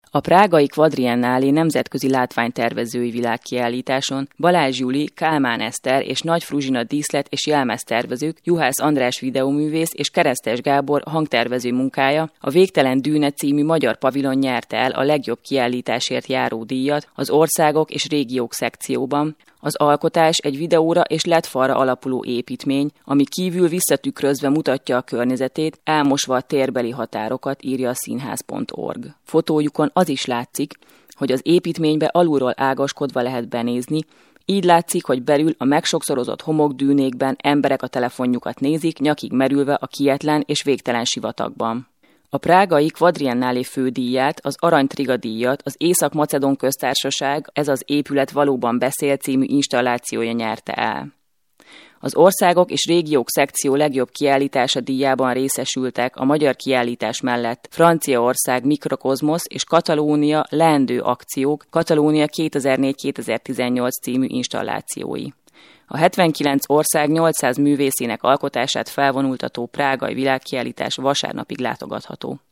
A prágai Quadriennálé nemzetközi látványtervezői világkiállításon Balázs Juli, Kálmán Eszter és Nagy Fruzsina díszlet- és jelmeztervezők, Juhász András videóművész és Keresztes Gábor hangtervező munkája, a Végtelen Dűne című magyar pavilon nyerte el a legjobb kiállításért járó díjat az országok és régiók szekcióban. Az alkotás egy videóra és LED-falra alapuló építmény, ami kívül visszatükrözve mutatja a környezetét, elmosva a térbeli határokat, írja a színház.org. Fotójukon az is látszik, hogy az építménybe alulról ágaskodva lehet benézni, így látszik, hogy belül a megsokszorozott homokdűnékben emberek a telefonjukat nézik, nyakig merülve a kietlen és végtelen sivatagban. A prágai Quadriennálé fődíját, az Arany-Triga díjat az Észak-Macedón Köztársaság Ez az épület valóban beszél című installációja nyerte el. Az országok és régiók szekció legjobb kiállítása díjában részesültek a magyar kiállítás mellett Franciaország Mikrokozmosz és Katalónia Leendő akciók, Katalónia 2004-2018 című installációi. A 79 ország 800 művészének alkotását felvonultató prágai világkiállítás vasárnapig látogatható.